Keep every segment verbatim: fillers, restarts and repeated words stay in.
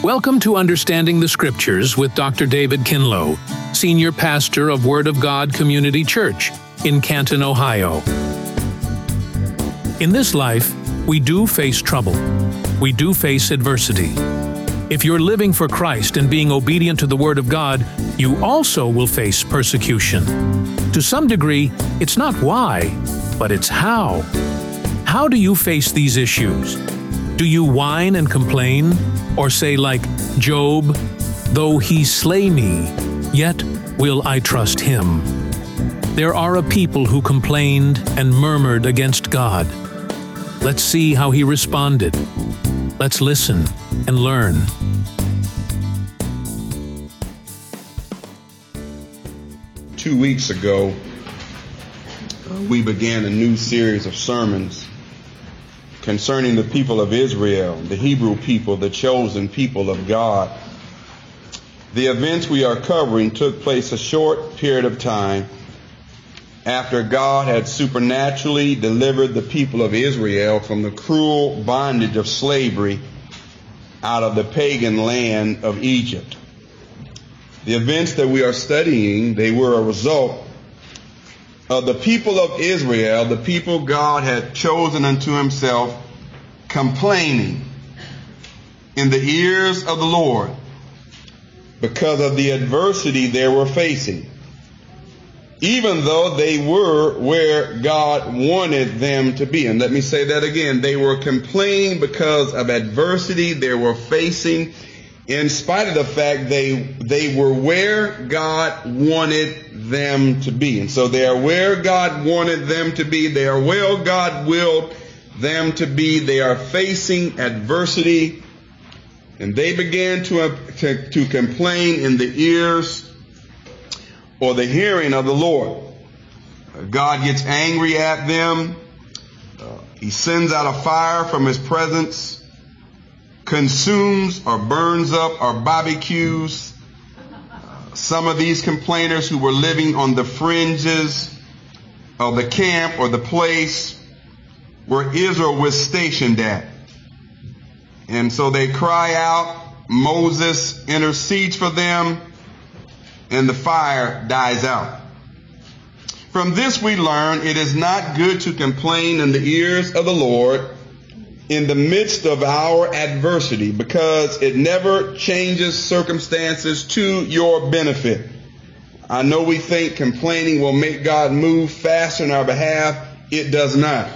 Welcome to Understanding the Scriptures with Doctor David Kinlow, Senior Pastor of Word of God Community Church in Canton, Ohio. In this life, we do face trouble. We do face adversity. If you're living for Christ and being obedient to the Word of God, you also will face persecution. To some degree, it's not why, but it's how. How do you face these issues? Do you whine and complain? Or say like Job, "Though he slay me, yet will I trust him." There are a people who complained and murmured against God. Let's see how he responded. Let's listen and learn. Two weeks ago, we began a new series of sermons concerning the people of Israel, the Hebrew people, the chosen people of God. The events we are covering took place a short period of time after God had supernaturally delivered the people of Israel from the cruel bondage of slavery out of the pagan land of Egypt. The events that we are studying, they were a result of the people of Israel, the people God had chosen unto himself, complaining in the ears of the Lord because of the adversity they were facing, even though they were where God wanted them to be. And let me say that again. They were complaining because of adversity they were facing, in spite of the fact they they were where God wanted them to be. And so they are where God wanted them to be. They are where God willed them to be. They are facing adversity. And they began to, uh, to, to complain in the ears or the hearing of the Lord. God gets angry at them. Uh, he sends out a fire from his presence, consumes or burns up or barbecues uh, some of these complainers who were living on the fringes of the camp or the place where Israel was stationed at. And so they cry out, Moses intercedes for them, and the fire dies out. From this we learn it is not good to complain in the ears of the Lord in the midst of our adversity, because it never changes circumstances to your benefit. I know we think complaining will make God move faster on our behalf. It does not.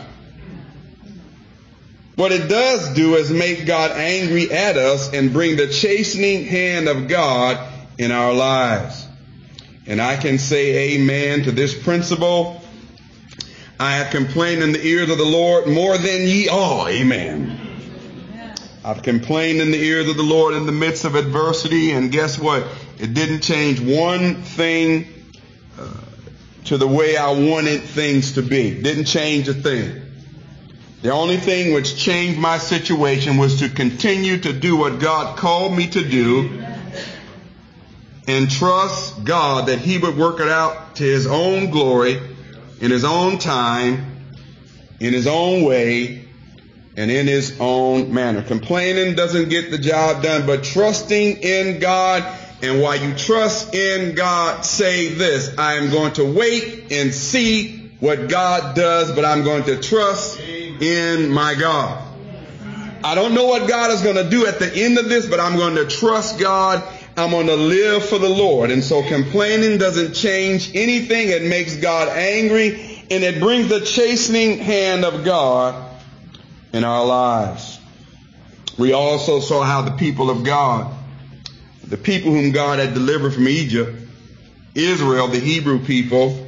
What it does do is make God angry at us and bring the chastening hand of God in our lives. And I can say amen to this principle. I have complained in the ears of the Lord more than ye all. Amen. I've complained in the ears of the Lord in the midst of adversity, and guess what? It didn't change one thing uh, to the way I wanted things to be. Didn't change a thing. The only thing which changed my situation was to continue to do what God called me to do and trust God that he would work it out to his own glory, in his own time, in his own way, and in his own manner. Complaining doesn't get the job done, but trusting in God. And while you trust in God, say this: I am going to wait and see what God does, but I'm going to trust in my God. I don't know what God is going to do at the end of this, but I'm going to trust God. I'm going to live for the Lord. And so complaining doesn't change anything. It makes God angry, and it brings the chastening hand of God in our lives. We also saw how the people of God, the people whom God had delivered from Egypt, Israel, the Hebrew people,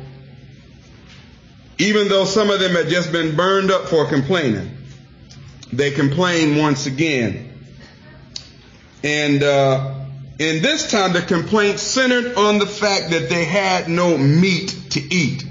even though some of them had just been burned up for complaining, they complained once again. And uh, in this time, the complaint centered on the fact that they had no meat to eat.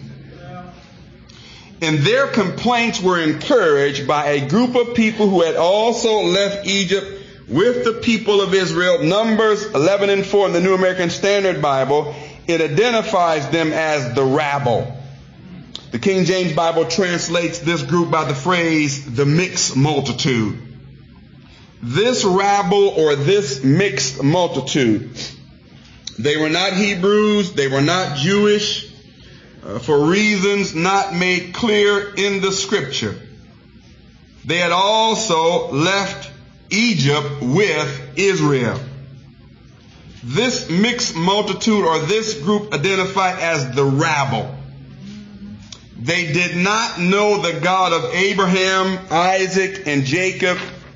And their complaints were encouraged by a group of people who had also left Egypt with the people of Israel. Numbers eleven and four in the New American Standard Bible, it identifies them as the rabble. The King James Bible translates this group by the phrase, the mixed multitude. this rabble or this mixed multitude, they were not Hebrews, they were not Jewish, uh, for reasons not made clear in the scripture. They had also left Egypt with Israel. This mixed multitude or this group identified as the rabble. They did not know the God of Abraham, Isaac, and Jacob,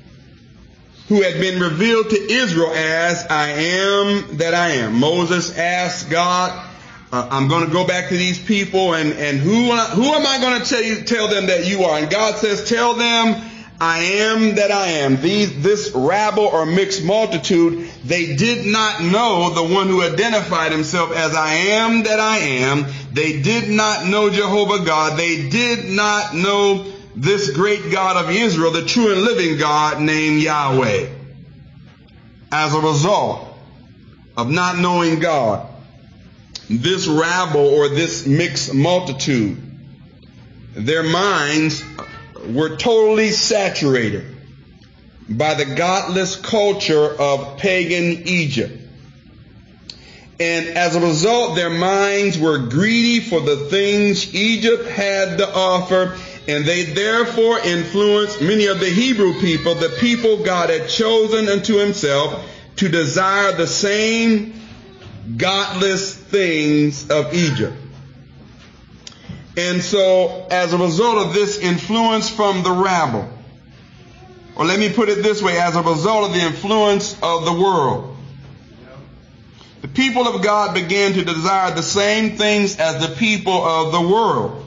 who had been revealed to Israel as I am that I am. Moses asked God, uh, I'm going to go back to these people, and, and who, who am I going to tell you, tell them that you are? And God says, tell them I am that I am. These, this rabble or mixed multitude, they did not know the one who identified himself as I am that I am. They did not know Jehovah God. They did not know this great God of Israel, the true and living God named Yahweh. As a result of not knowing God, this rabble or this mixed multitude, their minds were totally saturated by the godless culture of pagan Egypt. And as a result, their minds were greedy for the things Egypt had to offer, and they therefore influenced many of the Hebrew people, the people God had chosen unto himself, to desire the same godless things of Egypt. And so, as a result of this influence from the rabble, or let me put it this way, as a result of the influence of the world, the people of God began to desire the same things as the people of the world.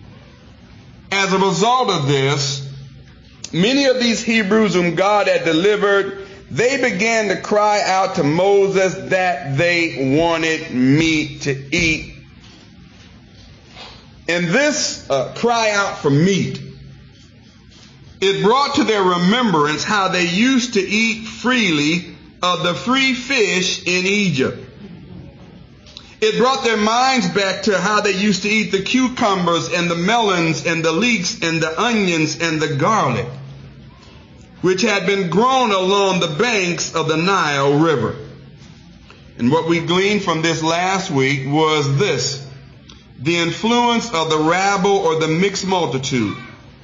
As a result of this, many of these Hebrews whom God had delivered, they began to cry out to Moses that they wanted meat to eat. And this uh, cry out for meat, it brought to their remembrance how they used to eat freely of the free fish in Egypt. It brought their minds back to how they used to eat the cucumbers and the melons and the leeks and the onions and the garlic, which had been grown along the banks of the Nile River. And what we gleaned from this last week was this: the influence of the rabble or the mixed multitude.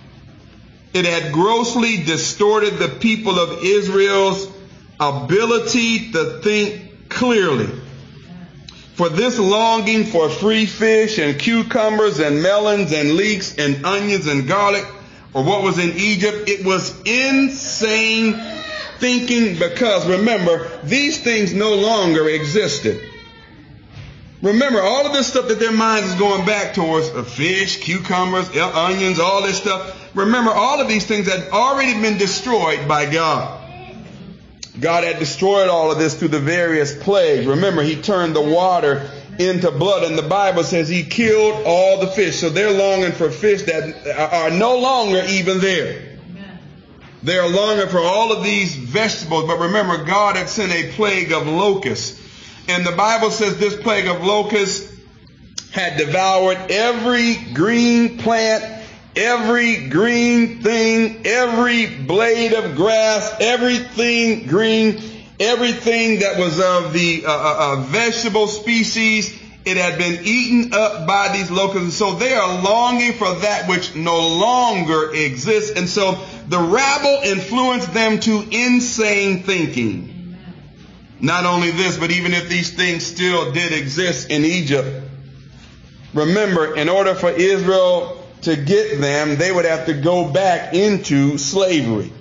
It had grossly distorted the people of Israel's ability to think clearly. For this longing for free fish and cucumbers and melons and leeks and onions and garlic, or what was in Egypt, it was insane thinking, because remember, these things no longer existed. Remember, all of this stuff that their minds is going back towards, uh, fish, cucumbers, onions, all this stuff. Remember, all of these things had already been destroyed by God. God had destroyed all of this through the various plagues. Remember, he turned the water into blood, and the Bible says he killed all the fish. So they're longing for fish that are no longer even there. They're longing for all of these vegetables. But remember, God had sent a plague of locusts. And the Bible says this plague of locusts had devoured every green plant, every green thing, every blade of grass, everything green, everything that was of the uh, uh, vegetable species. It had been eaten up by these locusts. And so they are longing for that which no longer exists. And so the rabble influenced them to insane thinking. Not only this, but even if these things still did exist in Egypt, remember, in order for Israel to get them, they would have to go back into slavery.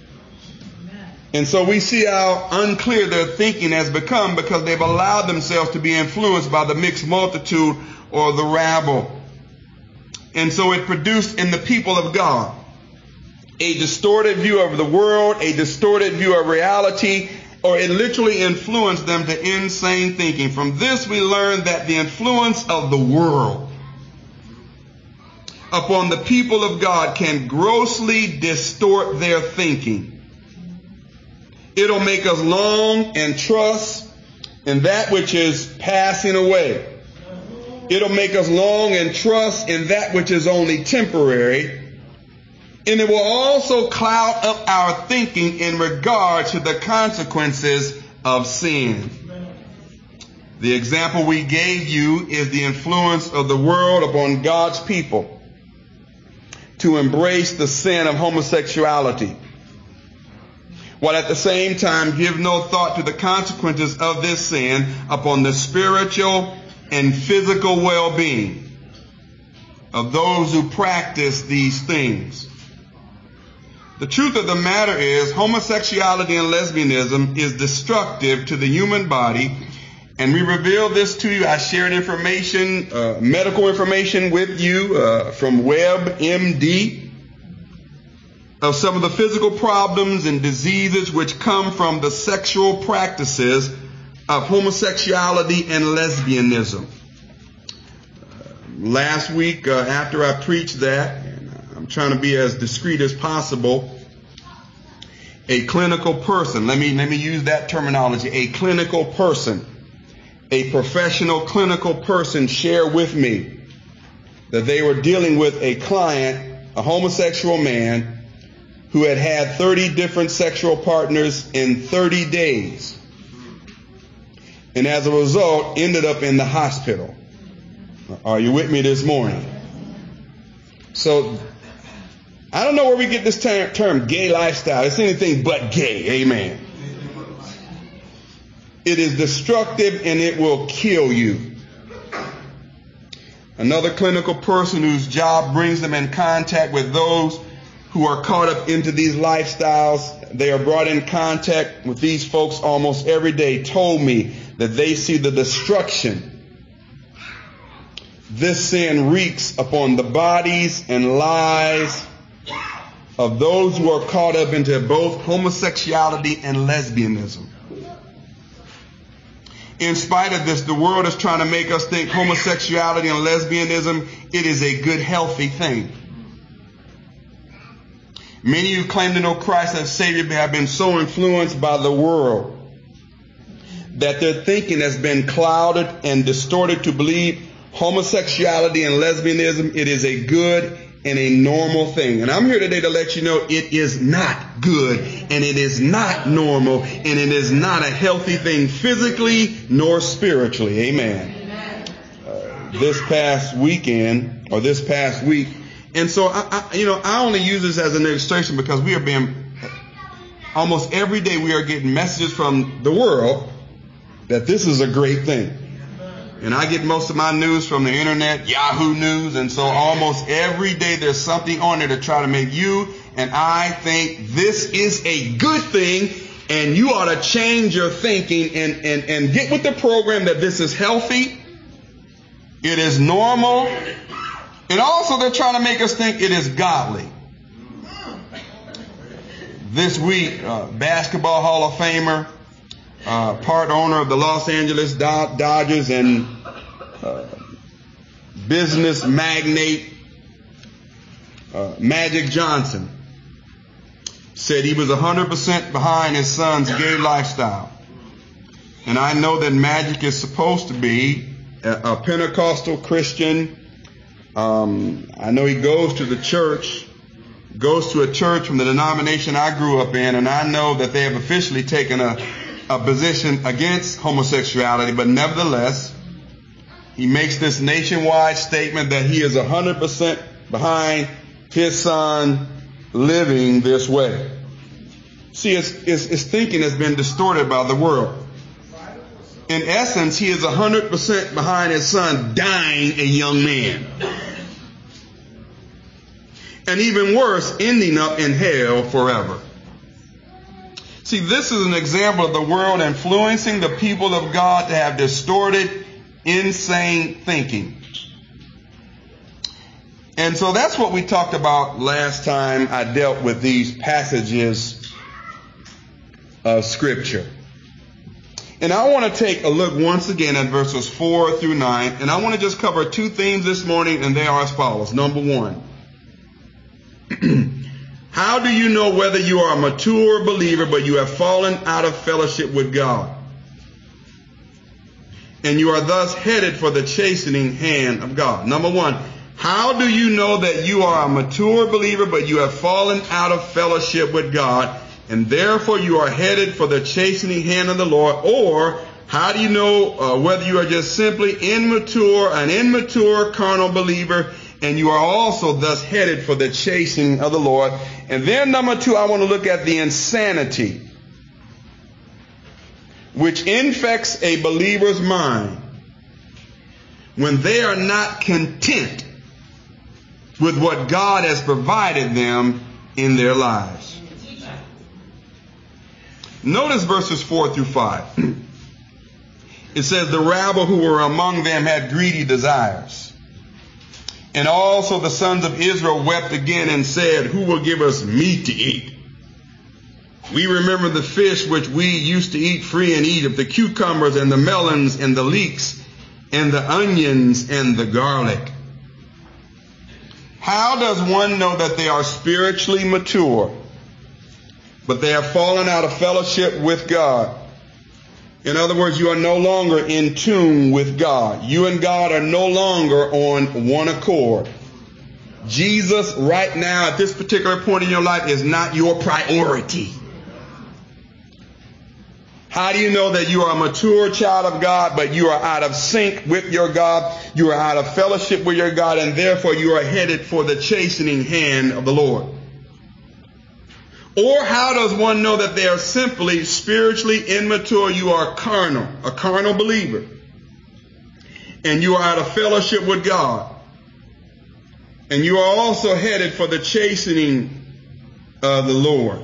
And so we see how unclear their thinking has become, because they've allowed themselves to be influenced by the mixed multitude or the rabble. And so it produced in the people of God a distorted view of the world, a distorted view of reality, or it literally influenced them to insane thinking. From this we learn that the influence of the world upon the people of God can grossly distort their thinking. It'll make us long and trust in that which is passing away. It'll make us long and trust in that which is only temporary. And it will also cloud up our thinking in regard to the consequences of sin. The example we gave you is the influence of the world upon God's people to embrace the sin of homosexuality, while at the same time give no thought to the consequences of this sin upon the spiritual and physical well-being of those who practice these things. The truth of the matter is, homosexuality and lesbianism is destructive to the human body, and we revealed this to you. I shared information, uh, medical information with you uh, from WebMD of some of the physical problems and diseases which come from the sexual practices of homosexuality and lesbianism. Uh, last week, uh, after I preached that, I'm trying to be as discreet as possible, a clinical person, let me, let me use that terminology, a clinical person, a professional clinical person shared with me that they were dealing with a client, a homosexual man, who had had thirty different sexual partners in thirty days. And as a result, ended up in the hospital. Are you with me this morning? So, I don't know where we get this term, term gay lifestyle. It's anything but gay. Amen. It is destructive and it will kill you. Another clinical person whose job brings them in contact with those who are caught up into these lifestyles, they are brought in contact with these folks almost every day, told me that they see the destruction this sin wreaks upon the bodies and lives of those who are caught up into both homosexuality and lesbianism. In spite of this, the world is trying to make us think homosexuality and lesbianism, it is a good, healthy thing. Many who claim to know Christ as Savior have been so influenced by the world that their thinking has been clouded and distorted to believe homosexuality and lesbianism, it is a good and a normal thing. And I'm here today to let you know it is not good, and it is not normal, and it is not a healthy thing physically nor spiritually. Amen. Uh, this past weekend, or this past week, and so I, I, you know, I only use this as an illustration because we are being, almost every day we are getting messages from the world that this is a great thing. And I get most of my news from the internet, Yahoo News, and so almost every day there's something on there to try to make you and I think this is a good thing, and you ought to change your thinking and, and, and get with the program that this is healthy, it is normal, and also they're trying to make us think it is godly. This week, uh, Basketball Hall of Famer, Uh, part owner of the Los Angeles Do- Dodgers and uh, business magnate uh, Magic Johnson said he was one hundred percent behind his son's gay lifestyle. And I know that Magic is supposed to be a, a Pentecostal Christian. Um, I know he goes to the church, goes to a church from the denomination I grew up in, and I know that they have officially taken a a position against homosexuality, but nevertheless, he makes this nationwide statement that he is one hundred percent behind his son living this way. See, his, his, his thinking has been distorted by the world. In essence, he is one hundred percent behind his son dying a young man. And even worse, ending up in hell forever. See, this is an example of the world influencing the people of God to have distorted, insane thinking. And so that's what we talked about last time I dealt with these passages of Scripture. And I want to take a look once again at verses four through nine, and I want to just cover two themes this morning, and they are as follows. Number one. How do you know whether you are a mature believer but you have fallen out of fellowship with God? And you are thus headed for the chastening hand of God. Number one, How do you know that you are a mature believer, but you have fallen out of fellowship with God, and therefore you are headed for the chastening hand of the Lord? Or how do you know uh, whether you are just simply immature, an immature carnal believer, and you are also thus headed for the chastening of the Lord? And then number two, I want to look at the insanity which infects a believer's mind when they are not content with what God has provided them in their lives. Notice verses four through five. It says, the rabble who were among them had greedy desires. And also the sons of Israel wept again and said, who will give us meat to eat? We remember the fish which we used to eat free in Egypt, the cucumbers and the melons and the leeks and the onions and the garlic. How does one know that they are spiritually mature, but they have fallen out of fellowship with God? In other words, you are no longer in tune with God. You and God are no longer on one accord. Jesus right now at this particular point in your life is not your priority. How do you know that you are a mature child of God, but you are out of sync with your God? You are out of fellowship with your God, and therefore you are headed for the chastening hand of the Lord. Or how does one know that they are simply spiritually immature? You are carnal, a carnal believer, and you are out of fellowship with God. And you are also headed for the chastening of the Lord.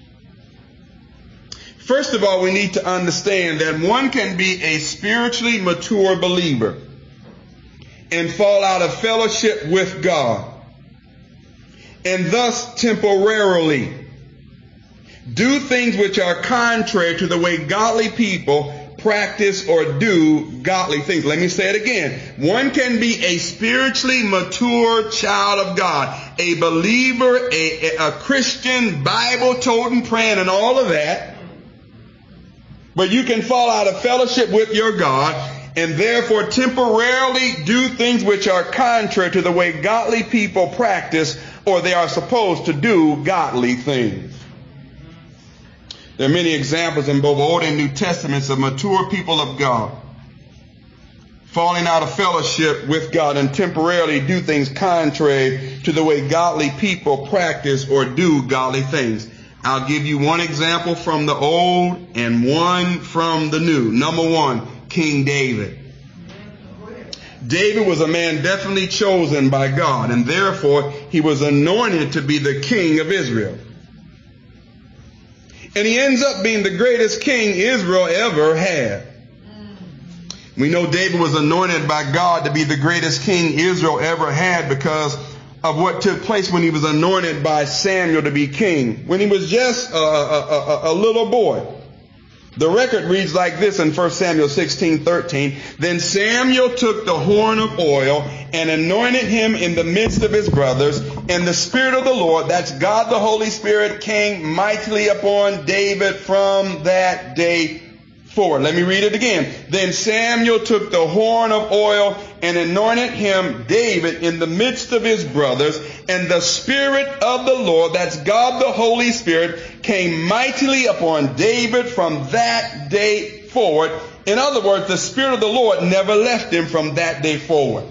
First of all, we need to understand that one can be a spiritually mature believer and fall out of fellowship with God, and thus temporarily do things which are contrary to the way godly people practice or do godly things. Let me say it again. One can be a spiritually mature child of God, a believer, a, a Christian, Bible-toting, praying, and all of that. But you can fall out of fellowship with your God and therefore temporarily do things which are contrary to the way godly people practice or they are supposed to do godly things. There are many examples in both Old and New Testaments of mature people of God falling out of fellowship with God and temporarily do things contrary to the way godly people practice or do godly things. I'll give you one example from the Old and one from the New. Number one, King David. David was a man definitely chosen by God, and therefore he was anointed to be the king of Israel. And he ends up being the greatest king Israel ever had. We know David was anointed by God to be the greatest king Israel ever had because of what took place when he was anointed by Samuel to be king, when he was just a, a, a, a little boy. The record reads like this in First Samuel sixteen thirteen. Then Samuel took the horn of oil and anointed him in the midst of his brothers, and the Spirit of the Lord, that's God the Holy Spirit, came mightily upon David from that day forward. Let me read it again. Then Samuel took the horn of oil and anointed him, David, in the midst of his brothers, and the Spirit of the Lord, that's God the Holy Spirit, came mightily upon David from that day forward. In other words, the Spirit of the Lord never left him from that day forward.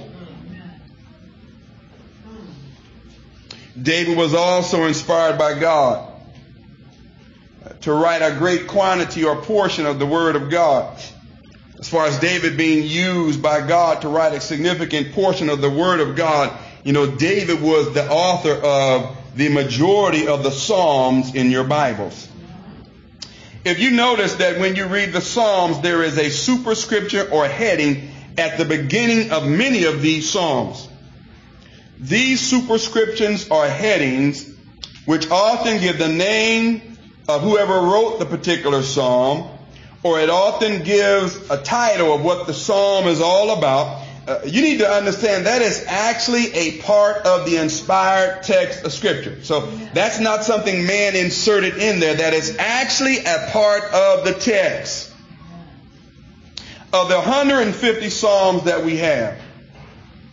David was also inspired by God to write a great quantity or portion of the Word of God. As far as David being used by God to write a significant portion of the Word of God, you know, David was the author of the majority of the Psalms in your Bibles. If you notice that when you read the Psalms, there is a superscripture or heading at the beginning of many of these Psalms. These superscriptions are headings which often give the name of whoever wrote the particular psalm, or it often gives a title of what the psalm is all about. Uh, you need to understand that is actually a part of the inspired text of Scripture. So that's not something man inserted in there. That is actually a part of the text. Of the one hundred fifty psalms that we have,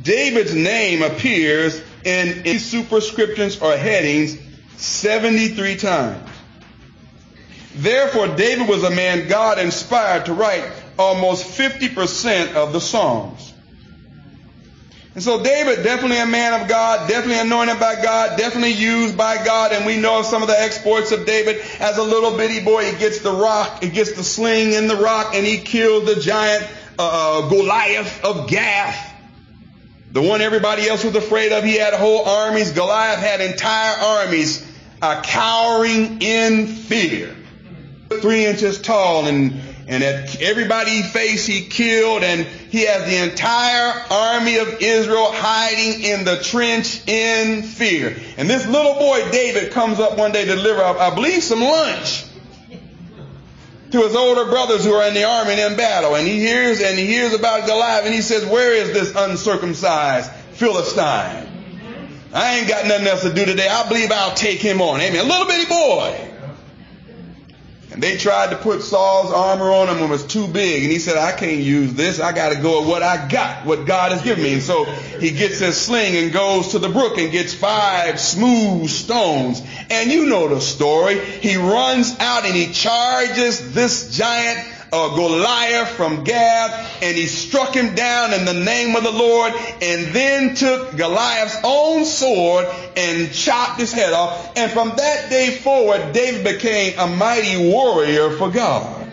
David's name appears in these superscriptions or headings seventy-three times. Therefore, David was a man God inspired to write almost fifty percent of the Psalms. And so David, definitely a man of God, definitely anointed by God, definitely used by God. And we know some of the exploits of David. As a little bitty boy, he gets the rock, he gets the sling in the rock, and he kills the giant uh, Goliath of Gath. The one everybody else was afraid of. He had whole armies. Goliath had entire armies uh, cowering in fear. Three inches tall, and And at everybody he faced, he killed, and he has the entire army of Israel hiding in the trench in fear. And this little boy, David, comes up one day to deliver, I believe, some lunch to his older brothers who are in the army and in battle. And he hears, and he hears about Goliath, and he says, where is this uncircumcised Philistine? I ain't got nothing else to do today. I believe I'll take him on. Amen. A little bitty boy. And they tried to put Saul's armor on him and it was too big. And he said, I can't use this. I got to go with what I got, what God has given me. And so he gets his sling and goes to the brook and gets five smooth stones. And you know the story. He runs out and he charges this giant uh, Goliath from Gath, and he struck him down in the name of the Lord, and then took Goliath's own sword and chopped his head off. And from that day forward, David became a mighty warrior for God.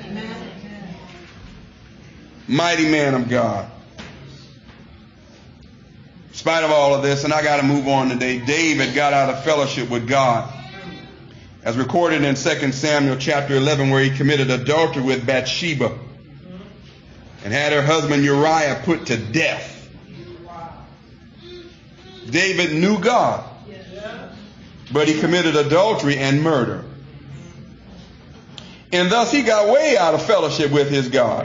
Mighty man of God. In spite of all of this, and I got to move on today, David got out of fellowship with God, as recorded in Second Samuel chapter eleven, where he committed adultery with Bathsheba and had her husband Uriah put to death. David knew God, but he committed adultery and murder. And thus he got way out of fellowship with his God.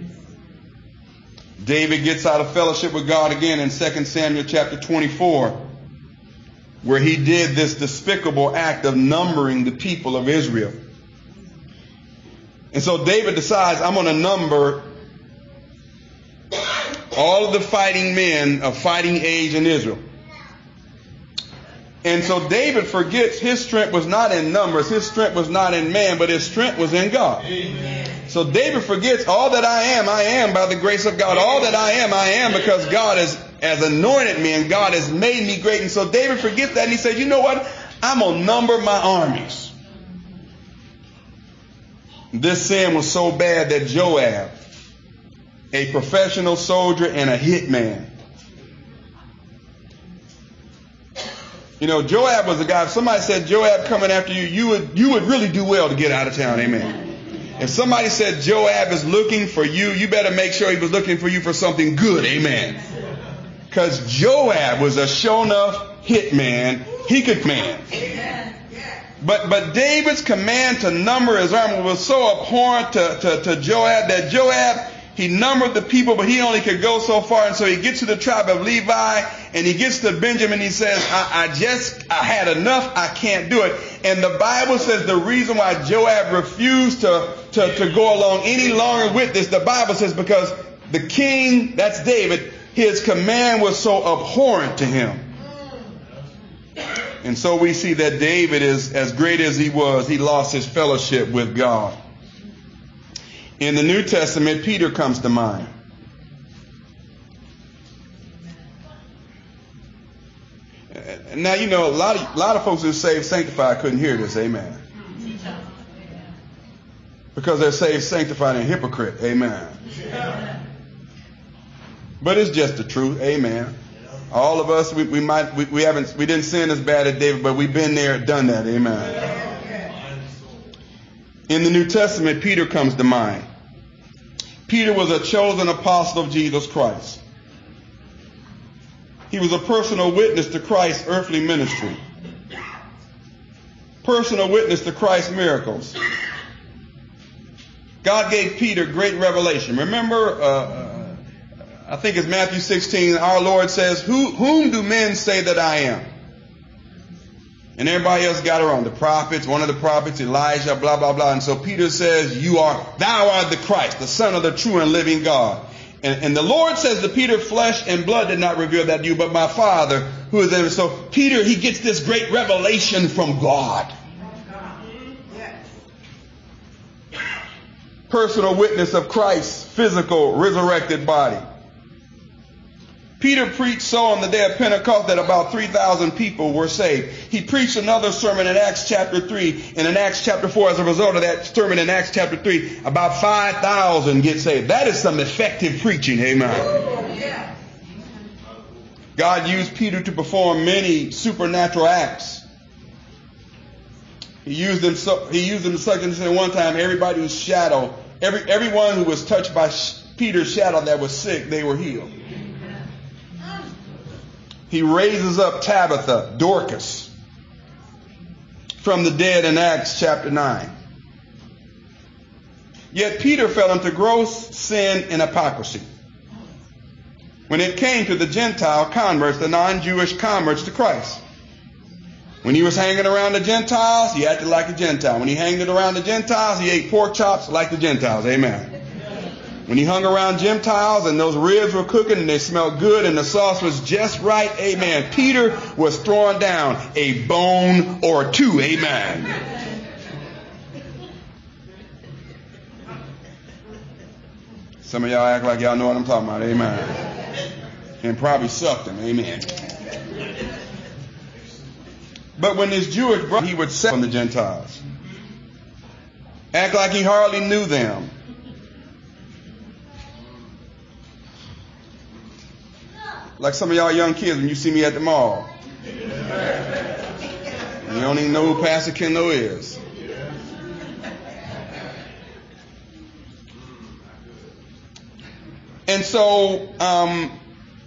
David gets out of fellowship with God again in Second Samuel chapter twenty-four, where he did this despicable act of numbering the people of Israel. And so David decides, I'm going to number all of the fighting men of fighting age in Israel. And so David forgets his strength was not in numbers, his strength was not in man, but his strength was in God. Amen. So David forgets, all that I am, I am by the grace of God. All that I am, I am because God has, has anointed me and God has made me great. And so David forgets that and he says, you know what? I'm going to number my armies. This sin was so bad that Joab, a professional soldier and a hitman. You know, Joab was a guy, if somebody said Joab coming after you, you would, you would really do well to get out of town. Amen. If somebody said Joab is looking for you, you better make sure he was looking for you for something good. Amen. Because Joab was a sure enough hitman. He could man. But but David's command to number his army was so abhorrent to, to, to Joab that Joab, he numbered the people, but he only could go so far. And so he gets to the tribe of Levi and he gets to Benjamin. He says, I, I just, I had enough. I can't do it. And the Bible says the reason why Joab refused to, to, to go along any longer with this, the Bible says because the king, that's David, his command was so abhorrent to him. And so we see that David is, as great as he was, he lost his fellowship with God. In the New Testament, Peter comes to mind. Now, you know, a lot of, a lot of folks who are saved, sanctified couldn't hear this. Amen. Because they're saved, sanctified, and hypocrite. Amen. But it's just the truth. Amen. All of us, we, we might, we, we haven't, we didn't sin as bad as David, but we've been there, done that. Amen. In the New Testament, Peter comes to mind. Peter was a chosen apostle of Jesus Christ. He was a personal witness to Christ's earthly ministry. Personal witness to Christ's miracles. God gave Peter great revelation. Remember, uh, I think it's Matthew sixteen, our Lord says, Who, whom do men say that I am? And everybody else got it wrong. The prophets, one of the prophets, Elijah, blah, blah, blah. And so Peter says, you are, thou art the Christ, the Son of the true and living God. And, and the Lord says to Peter, flesh and blood did not reveal that to you, but my Father who is in heaven. So Peter, he gets this great revelation from God. Personal witness of Christ's physical resurrected body. Peter preached so on the day of Pentecost that about three thousand people were saved. He preached another sermon in Acts chapter three, and in Acts chapter four, as a result of that sermon in Acts chapter three, about five thousand get saved. That is some effective preaching, amen. God used Peter to perform many supernatural acts. He used him so he used him to such an extent one time, everybody whose shadow, every everyone who was touched by Peter's shadow that was sick, they were healed. He raises up Tabitha, Dorcas, from the dead in Acts chapter nine. Yet Peter fell into gross sin and hypocrisy when it came to the Gentile converts, the non-Jewish converts to Christ. When he was hanging around the Gentiles, he acted like a Gentile. When he hanged around the Gentiles, he ate pork chops like the Gentiles. Amen. When he hung around Gentiles and those ribs were cooking and they smelled good and the sauce was just right, amen, Peter was throwing down a bone or two, amen. Some of y'all act like y'all know what I'm talking about, amen. And probably sucked them, amen. But when this Jewish brother, he would say from the Gentiles, act like he hardly knew them. Like some of y'all young kids when you see me at the mall. You don't even know who Pastor Kendall is. And so um,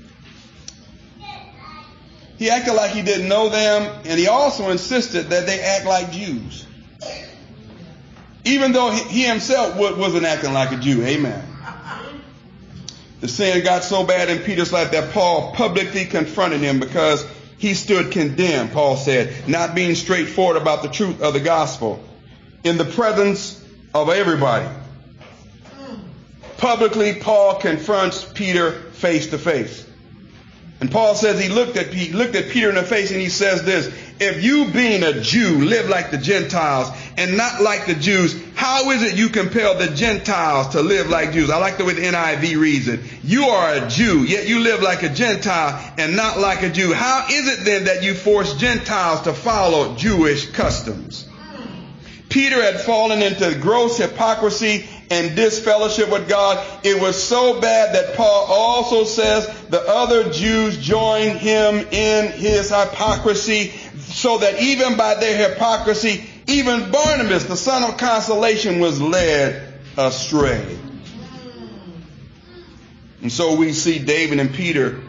he acted like he didn't know them, and he also insisted that they act like Jews. Even though he himself wasn't acting like a Jew. Amen. The sin got so bad in Peter's life that Paul publicly confronted him because he stood condemned, Paul said, not being straightforward about the truth of the gospel in the presence of everybody. Publicly, Paul confronts Peter face to face. And Paul says he looked at he looked at Peter in the face and he says this, if you being a Jew live like the Gentiles and not like the Jews, how is it you compel the Gentiles to live like Jews? I like the way the N I V reads it. You are a Jew, yet you live like a Gentile and not like a Jew. How is it then that you force Gentiles to follow Jewish customs? Peter had fallen into gross hypocrisy and disfellowship with God. It was so bad that Paul also says the other Jews joined him in his hypocrisy, so that even by their hypocrisy, even Barnabas, the son of consolation, was led astray. And so we see David and Peter,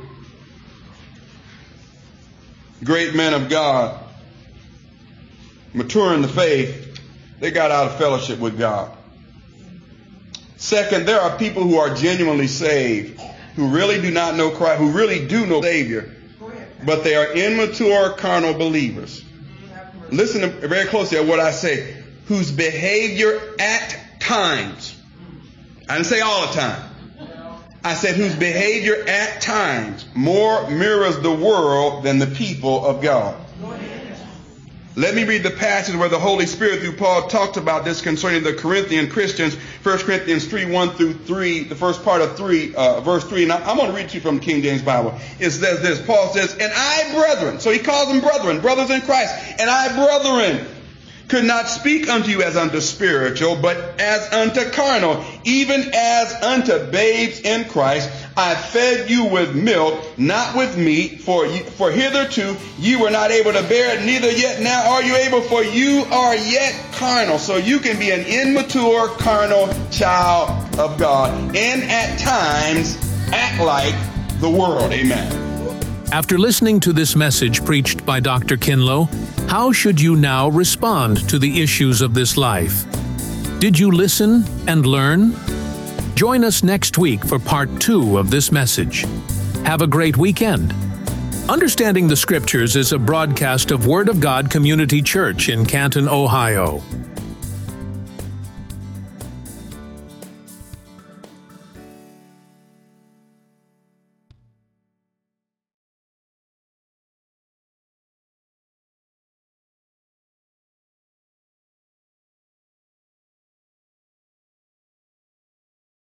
great men of God, mature in the faith. They got out of fellowship with God. Second, there are people who are genuinely saved, who really do not know Christ, who really do know Savior, but they are immature carnal believers. Listen to, very closely at what I say. Whose behavior at times, I didn't say all the time, I said whose behavior at times more mirrors the world than the people of God. Let me read the passage where the Holy Spirit through Paul talked about this concerning the Corinthian Christians. First Corinthians three, one through three, the first part of three, uh, verse three. And I'm going to read to you from the King James Bible. It says this, Paul says, and I, brethren, so he calls them brethren, brothers in Christ, and I, brethren, could not speak unto you as unto spiritual, but as unto carnal, even as unto babes in Christ. I fed you with milk, not with meat, for you, for hitherto you were not able to bear it, neither yet now are you able, for you are yet carnal. So you can be an immature carnal child of God, and at times act like the world. Amen. After listening to this message preached by Doctor Kinlow, how should you now respond to the issues of this life? Did you listen and learn? Join us next week for part two of this message. Have a great weekend. Understanding the Scriptures is a broadcast of Word of God Community Church in Canton, Ohio.